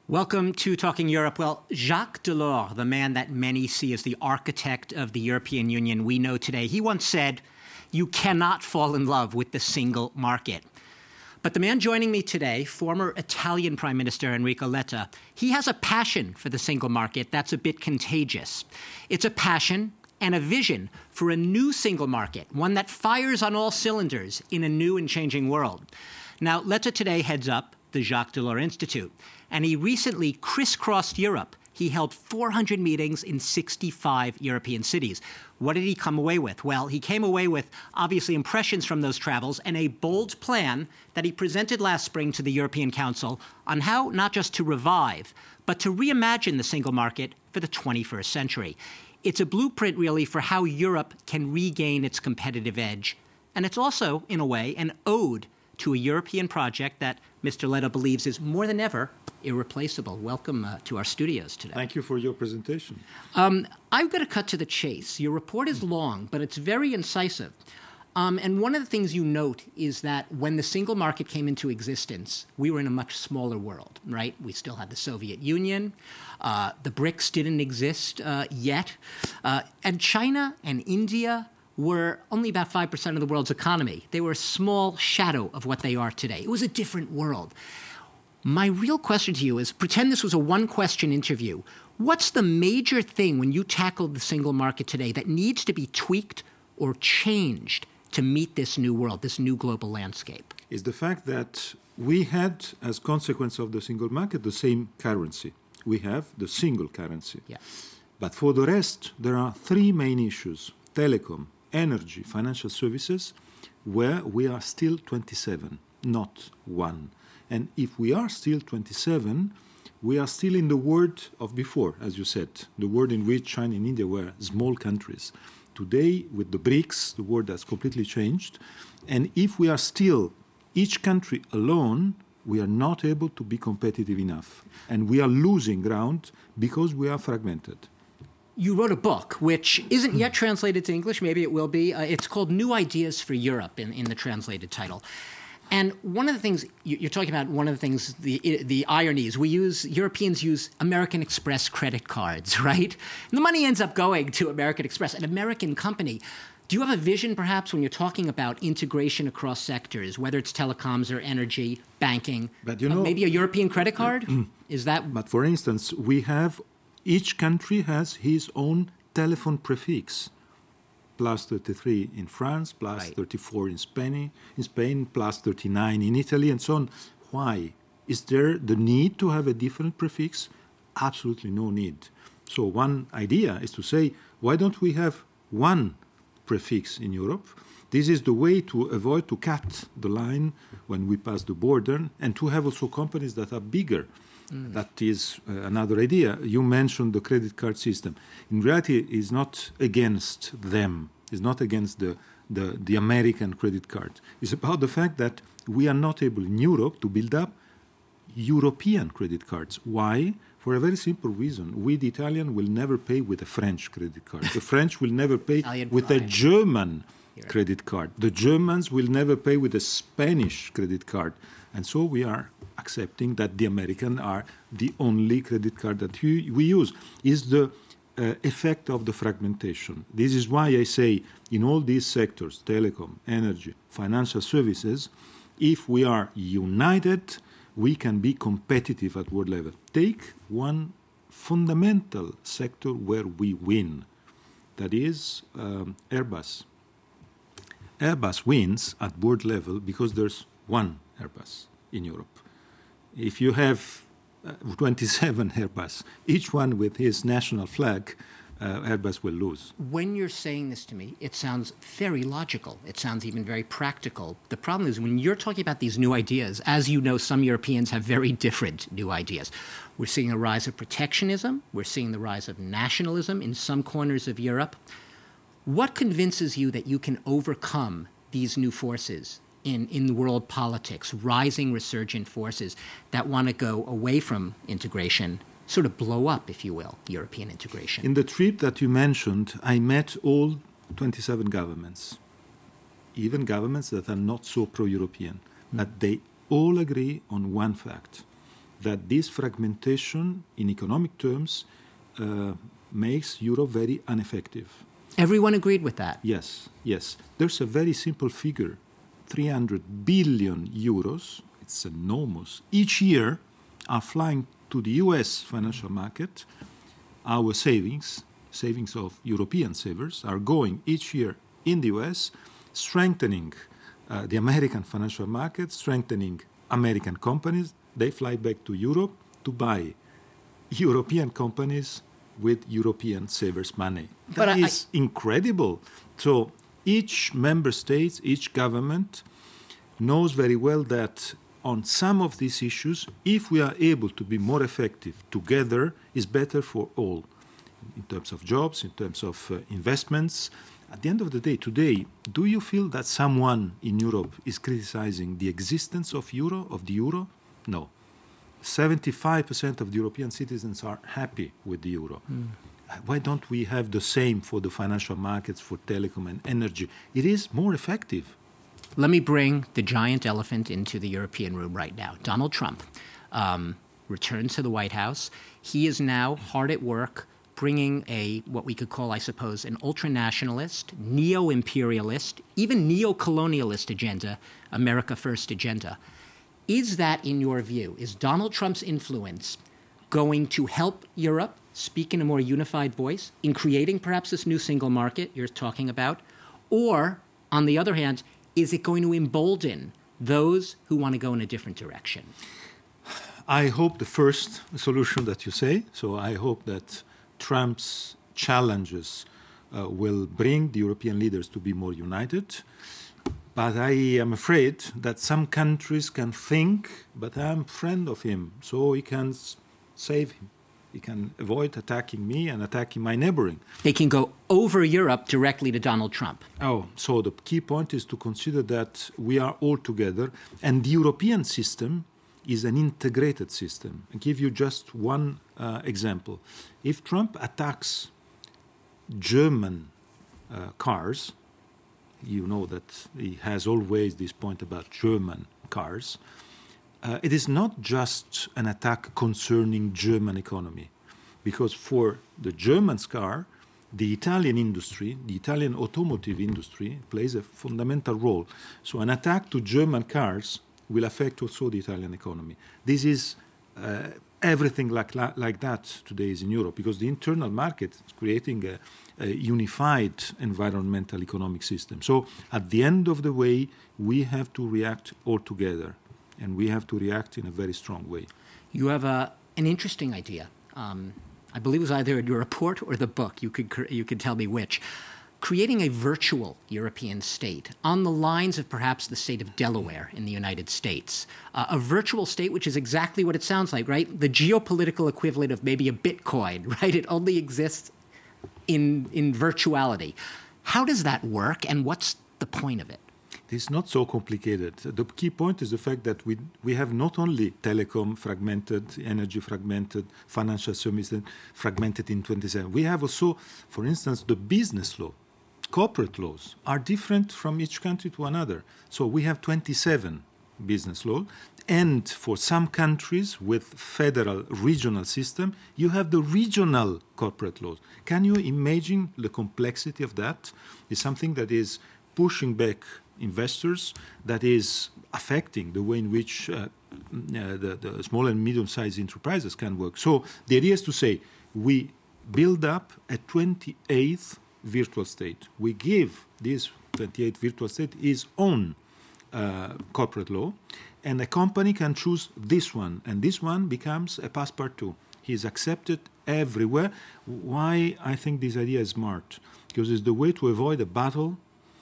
Welcome to Talking Europe. Well, Jacques Delors, the man that many see as the architect of the European Union we know today, he once said, "You cannot fall in love with the single market." But the man joining me today, former Italian Prime Minister Enrico Letta, he has a passion for the single market that's a bit contagious. It's a passion and a vision for a new single market, one that fires on all cylinders in a new and changing world. Now, Letta today heads up the Jacques Delors Institute, and he recently crisscrossed Europe. He held 400 meetings in 65 European cities. What did he come away with? Well, he came away with, obviously, impressions from those travels and a bold plan that he presented last spring to the European Council on how not just to revive, but to reimagine the single market for the 21st century. It's a blueprint, really, for how Europe can regain its competitive edge. And it's also, in a way, an ode to a European project that Mr. Letta believes is more than ever irreplaceable. Welcome to our studios today. Thank you for your presentation. I've got to cut to the chase. Your report is long, but it's very incisive. And one of the things you note is that when the single market came into existence, we were in a much smaller world, right? We still had the Soviet Union. The BRICS didn't exist yet. And China and India were only about 5% of the world's economy. They were a small shadow of what they are today. It was a different world. My real question to you is, pretend this was a one-question interview. What's the major thing when you tackle the single market today that needs to be tweaked or changed to meet this new world, this new global landscape? Is the fact that we had, as consequence of the single market, the same currency. We have the single currency. Yeah. But for the rest, there are three main issues: telecom, energy, financial services, where we are still 27, not one. And if we are still 27, we are still in the world of before, as you said, the world in which China and India were small countries. Today, with the BRICS, the world has completely changed. And if we are still each country alone, we are not able to be competitive enough. And we are losing ground because we are fragmented. You wrote a book, which isn't yet translated to English. Maybe it will be. It's called New Ideas for Europe in the translated title. And one of the things you're talking about, one of the things, the ironies, Europeans use American Express credit cards, right? And the money ends up going to American Express, an American company. Do you have a vision, perhaps, when you're talking about integration across sectors, whether it's telecoms or energy, banking, but maybe a European credit card? Is that? But for instance, each country has his own telephone prefix. Plus 33 in France, plus right. 34 in Spain, plus 39 in Italy, and so on. Why? Is there the need to have a different prefix? Absolutely no need. So one idea is to say, why don't we have one prefix in Europe? This is the way to avoid to cut the line when we pass the border, and to have also companies that are bigger. That is another idea. You mentioned the credit card system. In reality, it's not against them. It's not against the American credit card. It's about the fact that we are not able in Europe to build up European credit cards. Why? For a very simple reason. We, the Italian, will never pay with a French credit card. The French will never pay with a German credit card. The Germans will never pay with a Spanish credit card. And so we are accepting that the Americans are the only credit card that we use. Is the effect of the fragmentation. This is why I say in all these sectors, telecom, energy, financial services, if we are united, we can be competitive at world level. Take one fundamental sector where we win. That is Airbus. Airbus wins at world level because there's one Airbus in Europe. If you have 27 Airbus, each one with his national flag, Airbus will lose. When you're saying this to me, it sounds very logical. It sounds even very practical. The problem is when you're talking about these new ideas, as you know, some Europeans have very different new ideas. We're seeing a rise of protectionism. We're seeing the rise of nationalism in some corners of Europe. What convinces you that you can overcome these new forces in world politics, rising resurgent forces that want to go away from integration, sort of blow up, if you will, European integration? In the trip that you mentioned, I met all 27 governments, even governments that are not so pro-European, but they all agree on one fact. that this fragmentation in economic terms makes Europe very ineffective. Everyone agreed with that. Yes, yes. There's a very simple figure, 300 billion euros, it's enormous, each year are flying to the US financial market. Our savings of European savers are going each year in the US, strengthening the American financial market, strengthening American companies. They fly back to Europe to buy European companies with European savers' money. That is incredible. So each member state, each government knows very well that on some of these issues, if we are able to be more effective together, is better for all, in terms of jobs, in terms of investments. At the end of the day, today, do you feel that someone in Europe is criticizing the existence of the euro? No. 75% of the European citizens are happy with the euro. Why don't we have the same for the financial markets, for telecom and energy? It is more effective. Let me bring the giant elephant into the European room right now. Donald Trump returns to the White House. He is now hard at work bringing what we could call, I suppose, an ultranationalist, neo-imperialist, even neo-colonialist agenda, America First agenda. Is that, in your view, is Donald Trump's influence going to help Europe speak in a more unified voice in creating perhaps this new single market you're talking about? Or, on the other hand, is it going to embolden those who want to go in a different direction? I hope the first solution that you say. So I hope that Trump's challenges will bring the European leaders to be more united. But I am afraid that some countries can think, but I'm a friend of him, so he can save him. He can avoid attacking me and attacking my neighboring. They can go over Europe directly to Donald Trump. Oh, so the key point is to consider that we are all together, and the European system is an integrated system. I'll give you just one example. If Trump attacks German cars, you know that he has always this point about German cars. It is not just an attack concerning German economy, because for the German car, the Italian industry, the Italian automotive industry, plays a fundamental role. So an attack to German cars will affect also the Italian economy. This is everything like that today is in Europe, because the internal market is creating a unified environmental economic system. So at the end of the way, we have to react all together, and we have to react in a very strong way. You have an interesting idea. I believe it was either in your report or the book. You could tell me which. Creating a virtual European state on the lines of perhaps the state of Delaware in the United States. A virtual state, which is exactly what it sounds like, right? The geopolitical equivalent of maybe a Bitcoin, right? It only exists in virtuality. How does that work, and what's the point of it? It's not so complicated. The key point is the fact that we have not only telecom fragmented, energy fragmented, financial services fragmented in 27. We have also, for instance, the business law. Corporate laws are different from each country to another. So we have 27 business laws. And for some countries with federal regional system, you have the regional corporate laws. Can you imagine the complexity of that? It's something that is pushing back investors, that is affecting the way in which the small and medium-sized enterprises can work. So the idea is to say we build up a 28th virtual state. We give this 28th virtual state its own corporate law, and a company can choose this one, and this one becomes a passepartout. He is accepted everywhere. Why I think this idea is smart? Because it's the way to avoid a battle,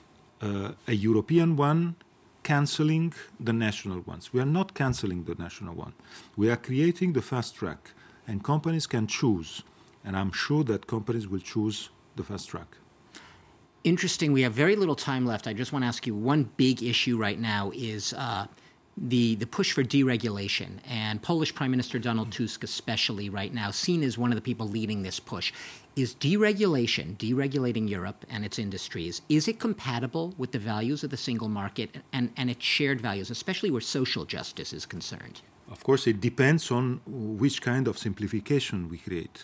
a European one cancelling the national ones. We are not cancelling the national one. We are creating the fast track, and companies can choose, and I'm sure that companies will choose the fast track. Interesting. We have very little time left. I just want to ask you, one big issue right now is the push for deregulation. And Polish Prime Minister Donald Tusk especially right now, seen as one of the people leading this push. Is deregulating Europe and its industries, is it compatible with the values of the single market and its shared values, especially where social justice is concerned? Of course, it depends on which kind of simplification we create.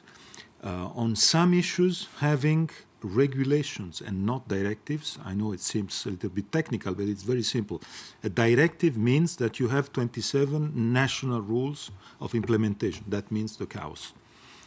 On some issues, having regulations and not directives, I know it seems a little bit technical, but it's very simple. A directive means that you have 27 national rules of implementation. That means the chaos.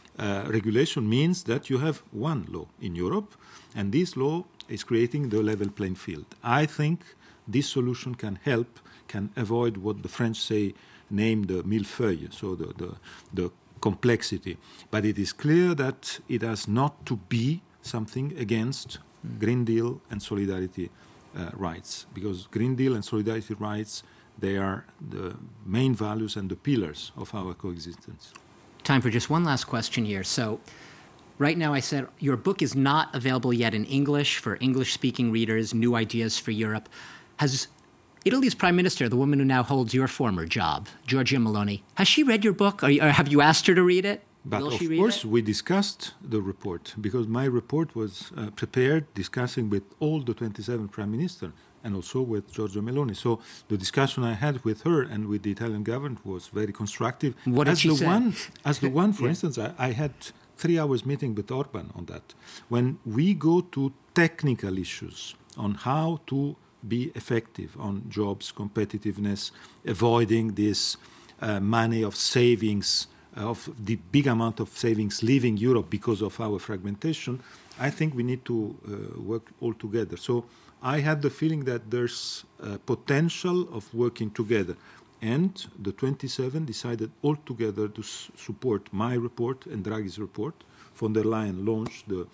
Regulation means that you have one law in Europe, and this law is creating the level playing field. I think this solution can help, can avoid what the French say, name the millefeuille, so the complexity. But it is clear that it has not to be something against Green Deal and solidarity rights, because Green Deal and solidarity rights, they are the main values and the pillars of our coexistence. Time for just one last question here. So right now I said your book is not available yet in English for English-speaking readers, New Ideas for Europe. Has Italy's Prime Minister, the woman who now holds your former job, Giorgia Meloni, has she read your book, or have you asked her to read it? But Will of she read course, it? we discussed the report, because my report was prepared discussing with all the 27 Prime Ministers and also with Giorgia Meloni. So the discussion I had with her and with the Italian government was very constructive. What did she say? As the one, for instance, I had 3 hours meeting with Orban on that. When we go to technical issues on how to be effective on jobs, competitiveness, avoiding this money of savings, of the big amount of savings leaving Europe because of our fragmentation, I think we need to work all together. So I had the feeling that there's potential of working together. And the 27 decided all together to support my report and Draghi's report. Von der Leyen launched the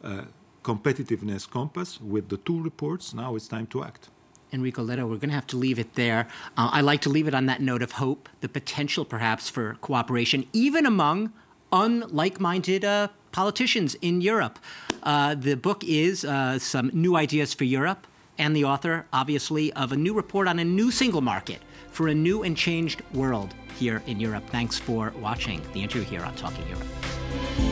competitiveness compass with the 2 reports. Now it's time to act. Enrico Letta, we're going to have to leave it there. I like to leave it on that note of hope, the potential perhaps for cooperation, even among unlike-minded politicians in Europe. The book is Some New Ideas for Europe, and the author, obviously, of a new report on a new single market for a new and changed world here in Europe. Thanks for watching the interview here on Talking Europe.